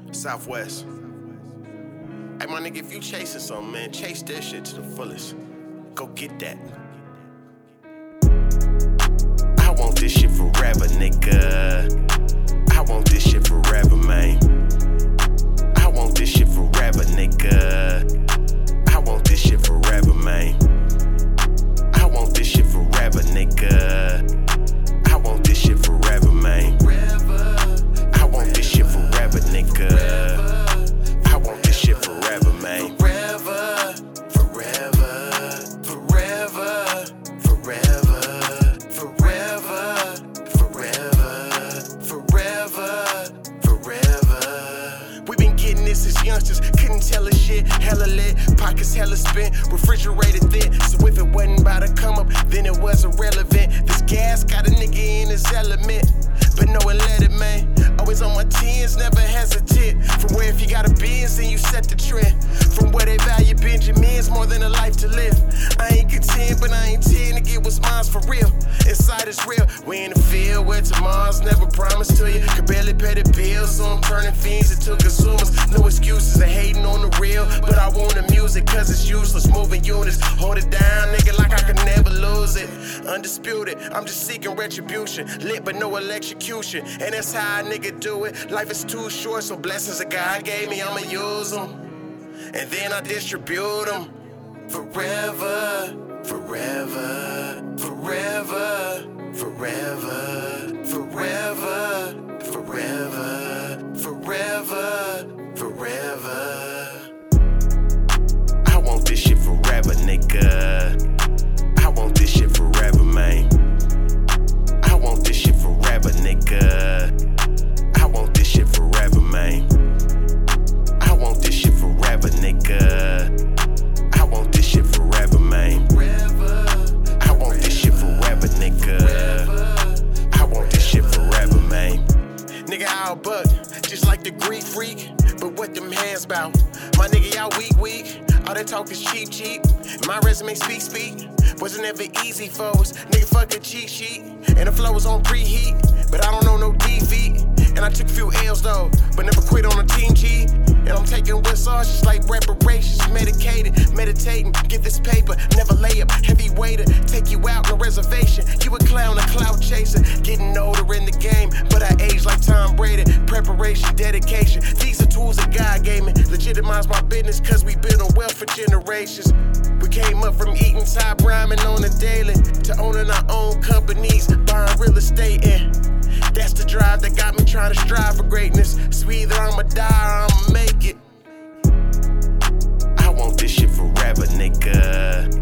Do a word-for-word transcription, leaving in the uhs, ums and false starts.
Southwest. Hey, my nigga, if you chasing something, man, chase that shit to the fullest. Go get that. I want this shit forever, nigga. I want this shit forever, man. I want this shit forever, nigga. I want this shit forever, man. I want this shit forever, nigga. I want this shit forever, man. I want this shit forever, nigga. I want this shit forever, man. Forever, forever, forever, forever, forever, forever, forever. We been getting this as youngsters, couldn't tell a shit. Hella lit, pockets hella spent, refrigerator thin. So if it wasn't about to come up, then it was irrelevant. This gas got a nigga in his element, but no one let it, man. Always on my tens, never hesitate. From where if you got a Benz, then you set the trend. From where they value Benjamins more than a life to live. I ain't content, but I ain't tend to get what's mine's for real. Inside is real. We in the field where tomorrow's never promised to you. Could barely pay the bills, so I'm turning fiends into consumers. No excuses of hating on the real, but I want the music cause it's useless. Moving units, hold it down, nigga, like I could never lose it. Undisputed, I'm just seeking retribution. Lit but no electrocution, and that's how a nigga do it. Life is too short, so blessings that God gave me, I'ma use them, and then I distribute them. Forever, forever, forever, forever, forever, forever, forever, forever. I want this shit forever, nigga. I want this shit forever, man. I want this shit forever, nigga. I want this shit forever, man. I want this shit forever, nigga. I want this shit forever, man. I want this shit forever, nigga. I want this shit forever, man. Nigga, I'll buck, just like the Greek freak. But what them hands bout? My nigga, y'all weak, weak. All that talk is cheap, cheap. My resume speak, speak. Wasn't ever easy for us. Nigga, fuck a cheat sheet. And the flow was on preheat, but I don't know no defeat. And I took a few L's though, but never quit on a team G. And I'm taking what's ours just like reparations. Medicated, meditating, get this paper, never lay up. Heavy waiter, take you out on a reservation. You a clown, a clout chaser. Getting older in the game, but I age like Tom Brady. Preparation, dedication, these are tools that God gave me. Legitimize my business cause we built on wealth for generations. We came up from eating top ramen on the daily to owning our own companies, buying real estate, and that's the drive that got me trying to strive for greatness. So either I'ma die or I'ma make it. I want this shit forever, nigga.